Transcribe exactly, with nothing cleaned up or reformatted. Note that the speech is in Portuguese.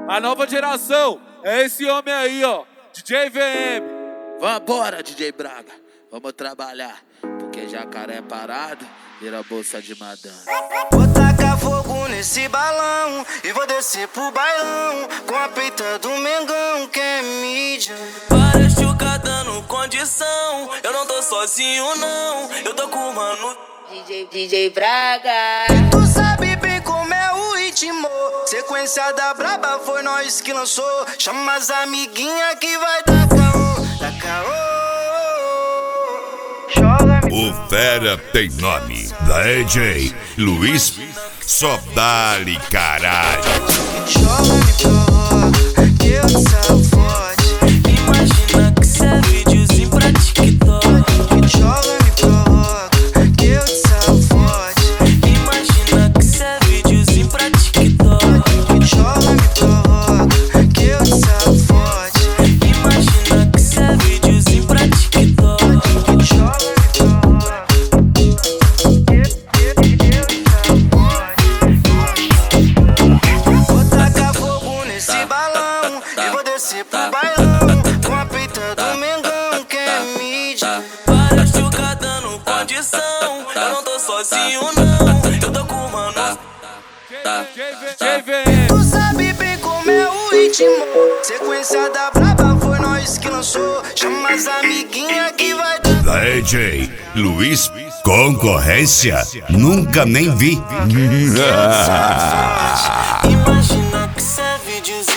A nova geração é esse homem aí, ó, D J V M. Vambora, D J Braga, vamos trabalhar, porque jacaré parado vira bolsa de madame. Vou tacar fogo nesse balão e vou descer pro bailão com a peita do Mengão que é mídia. Várias chucas dando condição, eu não tô sozinho não, eu tô com o mano D J, D J Braga. Tu sabe bem como é o ritmo, sequência da braba foi nós que lançou. Chama as amiguinhas que vai dar caô, dar caô. O fera tem nome, da D J Luiz, só dá-lhe caralho. Joga, me provoca, que eu te salvo forte. Imagina que cê é videozinho pra TikTok. Joga, me provoca, que eu te salvo forte. Imagina que cê é videozinho pra TikTok. Joga, me provoca, que eu te salvo forte. Imagina que cê é videozinho pra TikTok. Joga, me provoca, que eu te salvo forte. Vou tacar fogo nesse balão e vou descer pro bailão com a peita do Mengão que é mídia. Várias chucas dando condição, eu não tô sozinho não, eu tô com o mano D J V M. Tu sabe bem como é o ritmo, sequência da braba foi nós que lançou. Chama as amiguinhas que vai dar. Da D J Luiz, concorrência nunca nem vi. Imagina que cê é videozinho